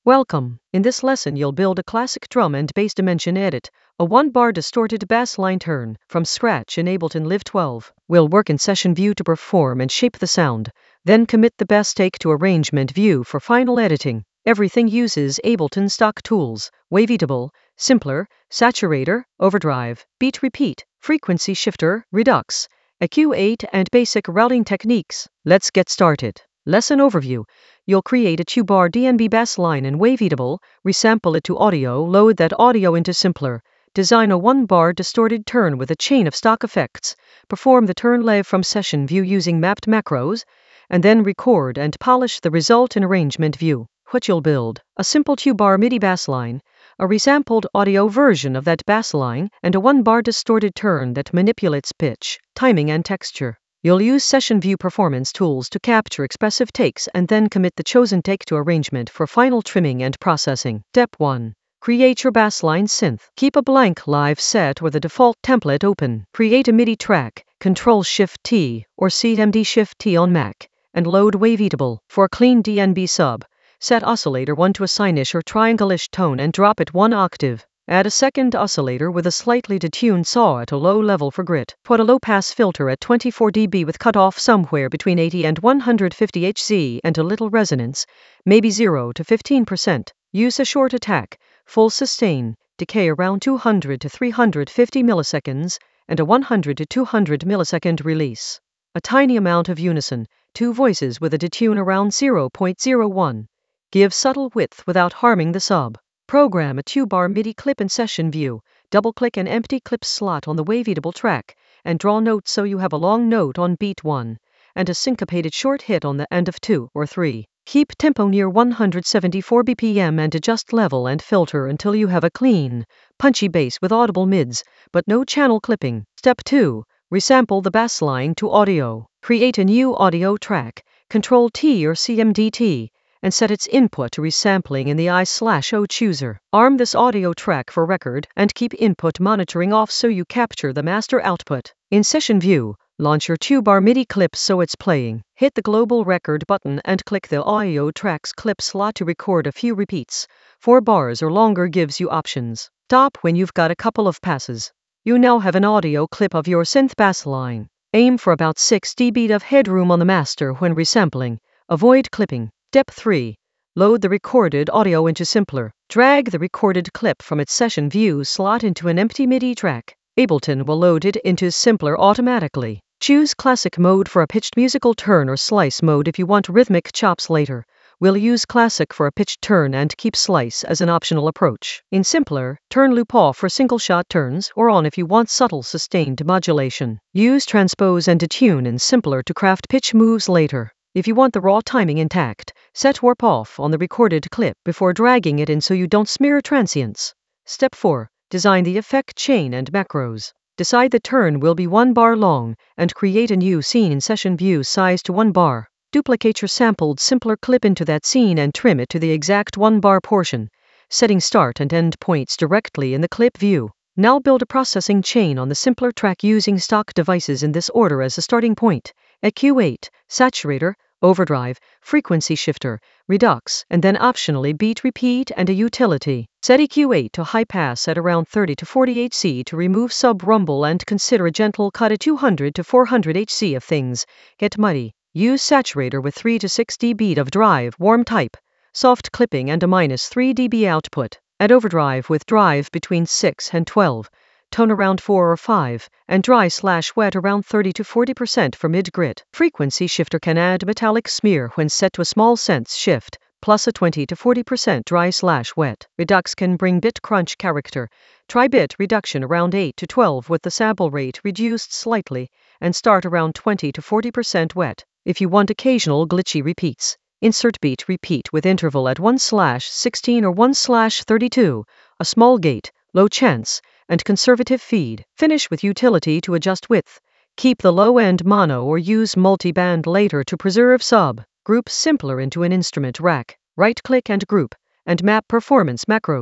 Welcome. In this lesson, you'll build a classic drum and bass dimension edit, a one-bar distorted bass line turn, from scratch in Ableton Live 12. We'll work in session view to perform and shape the sound, then commit the bass take to arrangement view for final editing. Everything uses Ableton stock tools: Waveatable, Simpler, Saturator, Overdrive, Beat Repeat, Frequency Shifter, Redux, EQ8 and basic routing techniques. Let's get started. Lesson overview. You'll create a 2-bar DnB bass line in Waveatable, resample it to audio, load that audio into Simpler, design a 1-bar distorted turn with a chain of stock effects, perform the turn live from session view using mapped macros, and then record and polish the result in arrangement view. What you'll build: a simple 2-bar MIDI bass line, a resampled audio version of that bass line, and a 1-bar distorted turn that manipulates pitch, timing, and texture. You'll use session view performance tools to capture expressive takes and then commit the chosen take to arrangement for final trimming and processing. Step 1. Create your bassline synth. Keep a blank live set or the default template open. Create a MIDI track, Ctrl-Shift-T or Ctrl-MD-Shift-T on Mac, and load Waveatable. For a clean DnB sub, set oscillator 1 to a sine-ish or triangle-ish tone and drop it 1 octave. Add a second oscillator with a slightly detuned saw at a low level for grit. Put a low-pass filter at 24 dB with cutoff somewhere between 80 and 150 Hz and a little resonance, maybe 0 to 15%. Use a short attack, full sustain, decay around 200 to 350 milliseconds, and a 100 to 200 millisecond release. A tiny amount of unison, 2 voices with a detune around 0.01. Give subtle width without harming the sub. Program a 2-bar MIDI clip in session view, double-click an empty clip slot on the Waveatable track, and draw notes so you have a long note on beat 1, and a syncopated short hit on the end of 2 or 3. Keep tempo near 174 BPM and adjust level and filter until you have a clean, punchy bass with audible mids, but no channel clipping. Step 2. Resample the bass line to audio. Create a new audio track, Ctrl-T or CMD-T, and set its input to resampling in the I/O chooser. Arm this audio track for record and keep input monitoring off so you capture the master output. In session view, launch your 2-bar MIDI clip so it's playing. Hit the global record button and click the audio tracks clip slot to record a few repeats. 4 bars or longer gives you options. Stop when you've got a couple of passes. You now have an audio clip of your synth bass line. Aim for about 6 dB of headroom on the master when resampling. Avoid clipping. Step 3. Load the recorded audio into Simpler. Drag the recorded clip from its session view slot into an empty MIDI track. Ableton will load it into Simpler automatically. Choose Classic mode for a pitched musical turn or Slice mode if you want rhythmic chops later. We'll use Classic for a pitched turn and keep Slice as an optional approach. In Simpler, turn loop off for single-shot turns or on if you want subtle sustained modulation. Use Transpose and Detune in Simpler to craft pitch moves later. If you want the raw timing intact, set warp off on the recorded clip before dragging it in so you don't smear transients. Step 4. Design the effect chain and macros. Decide the turn will be 1 bar long, and create a new scene in session view size to 1 bar. Duplicate your sampled Simpler clip into that scene and trim it to the exact 1 bar portion, setting start and end points directly in the clip view. Now build a processing chain on the Simpler track using stock devices in this order as a starting point: EQ8, Saturator, Overdrive, Frequency Shifter, Redux, and then optionally Beat Repeat and a utility. Set EQ8 to high pass at around 30 to 40 Hz to remove sub-rumble and consider a gentle cut at 200 to 400 Hz if things get muddy. Use Saturator with 3 to 6 dB of drive, warm type, soft clipping and a -3 dB output. Add Overdrive with drive between 6 and 12, tone around 4 or 5, and dry/wet around 30 to 40% for mid-grit. Frequency Shifter can add metallic smear when set to a small sense shift, plus a 20 to 40% dry/wet. Redux can bring bit crunch character. Try bit reduction around 8 to 12 with the sample rate reduced slightly, and start around 20 to 40% wet. If you want occasional glitchy repeats, insert Beat Repeat with interval at 1/16 or 1/32, a small gate, low chance, and conservative feed. Finish with utility to adjust width. Keep the low end mono or use multi-band later to preserve sub. Group Simpler into an instrument rack. Right-click and group, and map performance macros.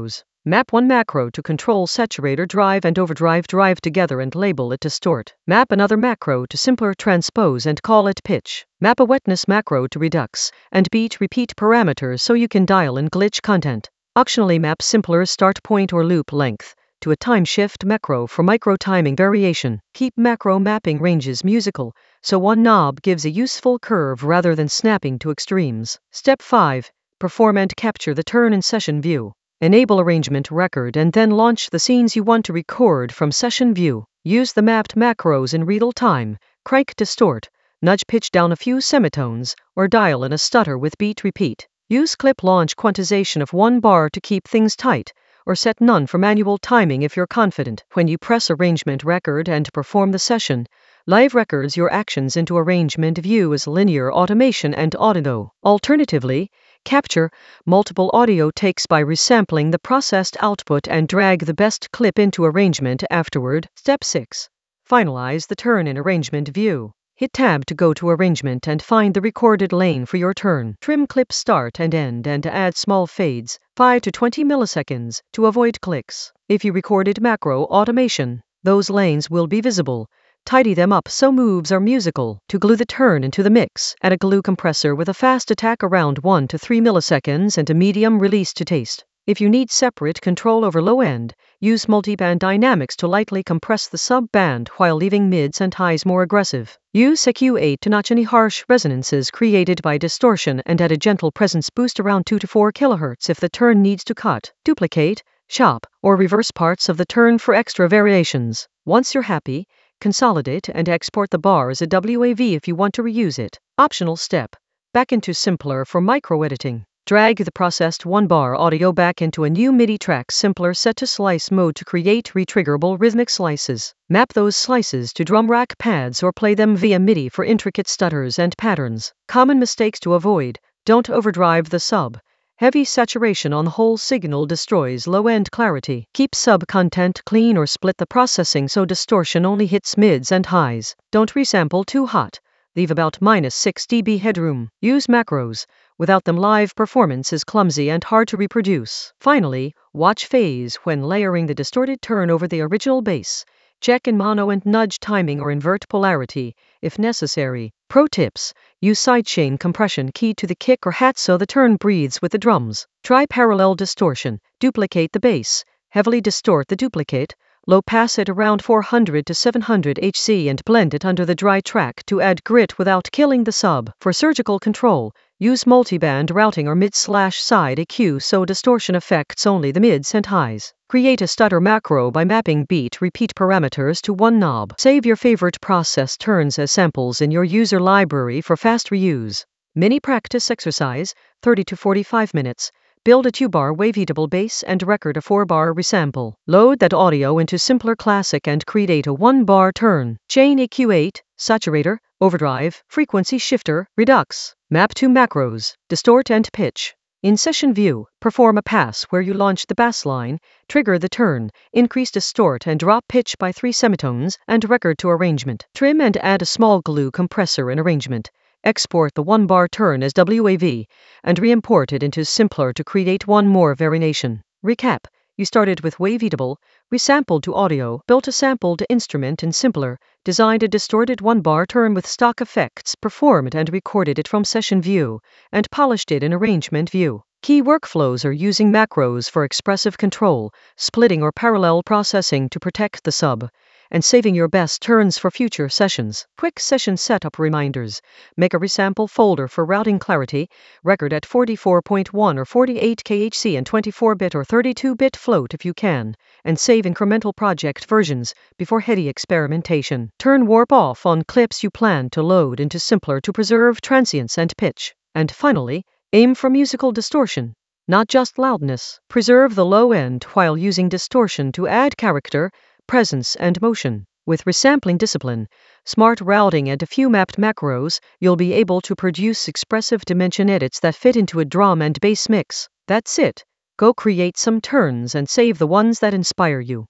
Map one macro to control saturator drive and overdrive drive together and label it distort. Map another macro to simpler transpose and call it pitch. Map a wetness macro to redux and beat repeat parameters so you can dial in glitch content. Optionally map simpler start point or loop length to a time shift macro for micro timing variation. Keep macro mapping ranges musical, so one knob gives a useful curve rather than snapping to extremes. Step 5. Perform and capture the turn in session view. Enable arrangement record and then launch the scenes you want to record from session view. Use the mapped macros in real time, crank distort, nudge pitch down a few semitones, or dial in a stutter with beat repeat. Use clip launch quantization of 1 bar to keep things tight, or set none for manual timing if you're confident. When you press arrangement record and perform the session, Live records your actions into arrangement view as linear automation and audio. Alternatively, capture multiple audio takes by resampling the processed output and drag the best clip into arrangement afterward. Step 6. Finalize the turn in arrangement view. Hit Tab to go to arrangement and find the recorded lane for your turn. Trim clip start and end and add small fades, 5 to 20 milliseconds, to avoid clicks. If you recorded macro automation, those lanes will be visible. Tidy them up so moves are musical. To glue the turn into the mix, add a glue compressor with a fast attack around 1 to 3 milliseconds and a medium release to taste. If you need separate control over low end, use multiband dynamics to lightly compress the sub-band while leaving mids and highs more aggressive. Use EQ8 to notch any harsh resonances created by distortion and add a gentle presence boost around 2 to 4 kHz if the turn needs to cut, duplicate, chop, or reverse parts of the turn for extra variations. Once you're happy, consolidate and export the bar as a WAV if you want to reuse it. Optional step. Back into Simpler for micro-editing. Drag the processed 1-bar audio back into a new MIDI track Simpler set to slice mode to create retriggerable rhythmic slices. Map those slices to drum rack pads or play them via MIDI for intricate stutters and patterns. Common mistakes to avoid. Don't overdrive the sub. Heavy saturation on the whole signal destroys low-end clarity. Keep sub-content clean or split the processing so distortion only hits mids and highs. Don't resample too hot. Leave about -6 dB headroom. Use macros. Without them, live performance is clumsy and hard to reproduce. Finally, watch phase when layering the distorted turn over the original bass. Check in mono and nudge timing or invert polarity, if necessary. Pro tips: use sidechain compression keyed to the kick or hat so the turn breathes with the drums. Try parallel distortion. Duplicate the bass. Heavily distort the duplicate. Low pass it around 400 to 700 Hz and blend it under the dry track to add grit without killing the sub. For surgical control, use multiband routing or mid/side EQ so distortion affects only the mids and highs. Create a stutter macro by mapping beat repeat parameters to one knob. Save your favorite process turns as samples in your user library for fast reuse. Mini practice exercise, 30 to 45 minutes. Build a 2-bar waveatable bass and record a 4-bar resample. Load that audio into Simpler Classic and create a 1-bar turn. Chain EQ8, saturator, overdrive, frequency shifter, redux. Map two macros, distort and pitch. In session view, perform a pass where you launch the bass line, trigger the turn, increase distort and drop pitch by 3 semitones, and record to arrangement. Trim and add a small glue compressor in arrangement. Export the 1-bar turn as WAV, and re-import it into Simpler to create one more variation. Recap: you started with waveatable, resampled to audio, built a sample to instrument in Simpler, designed a distorted 1-bar turn with stock effects, performed and recorded it from session view, and polished it in arrangement view. Key workflows are using macros for expressive control, splitting or parallel processing to protect the sub, and saving your best turns for future sessions. Quick session setup reminders. Make a resample folder for routing clarity, record at 44.1 or 48 kHz and 24-bit or 32-bit float if you can, and save incremental project versions before heady experimentation. Turn warp off on clips you plan to load into Simpler to preserve transients and pitch. And finally, aim for musical distortion, not just loudness. Preserve the low end while using distortion to add character, presence and motion. With resampling discipline, smart routing and a few mapped macros, you'll be able to produce expressive dimension edits that fit into a drum and bass mix. That's it. Go create some turns and save the ones that inspire you.